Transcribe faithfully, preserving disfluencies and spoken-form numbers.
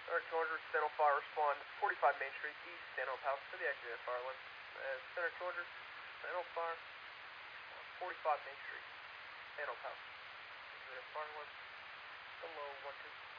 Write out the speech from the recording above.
Center two hundred, Stanhope Fire, respond forty-five Main Street, East Stanhope House to the activated fire alarm. Uh, Center two hundred, Stanhope Fire, forty-five Main Street, Stanhope House. Activated fire alarm. Hello, one two.